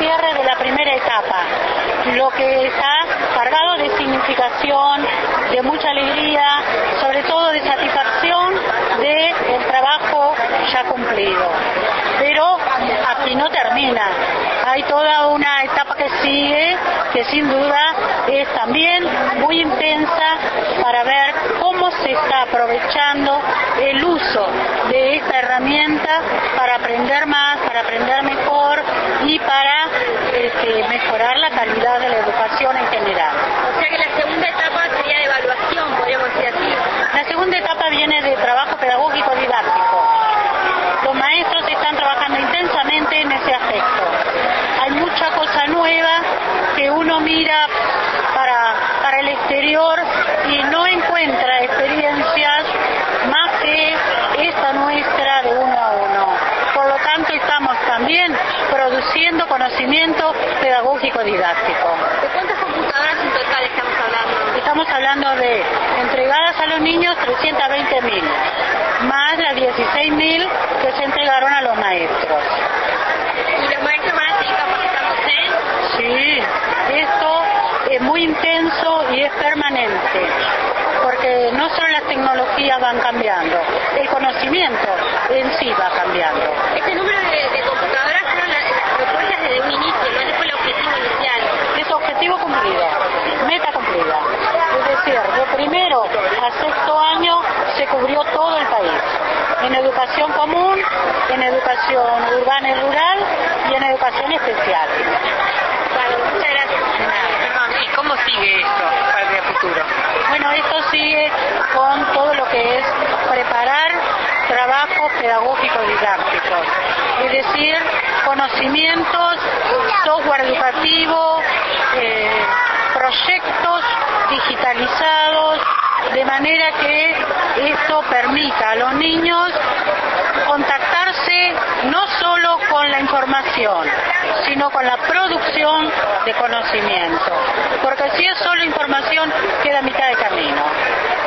cierre de la primera etapa, lo que está cargado de significación, de mucha alegría, sobre todo de satisfacción del trabajo ya cumplido. Pero aquí no termina, hay toda una etapa que sigue, que sin duda es también muy intensa para ver cómo se está aprovechando el uso de esta herramienta para aprender más, para aprender mejor y para mejorar la calidad de la educación en general. O sea que la segunda etapa sería de evaluación, podríamos decir así. La segunda etapa viene de trabajo pedagógico didáctico. Los maestros están trabajando intensamente en ese aspecto. Hay mucha cosa nueva que uno mira para el exterior y no encuentra experiencias más que esta nuestra de uno a uno. Por lo tanto, estamos también produciendo conocimiento pedagógico didáctico. ¿De cuántas computadoras en total estamos hablando? Estamos hablando de entregadas a los niños 320.000, más las 16.000 que se entregaron a los maestros. ¿Y los maestros van a seguir capacitándose? Sí, esto es muy intenso y es permanente, porque no solo las tecnologías van cambiando, el conocimiento en sí va cambiando. Este número de computadoras fueron las propuestas desde un inicio, no fue el objetivo inicial. Es objetivo cumplido, meta cumplida. Es decir, de primero a sexto año se cubrió todo el país, en educación común, en educación urbana y rural y en educación especial. Vale, muchas gracias. Perdón, ¿y cómo sigue esto para el futuro? Bueno, esto sigue con todo lo que es preparar trabajos pedagógicos didácticos, es decir, conocimientos, software educativo, proyectos digitalizados, de manera que esto permita a los niños contactarse no solo con la información, sino con la producción de conocimiento, porque si es solo información queda a mitad de camino.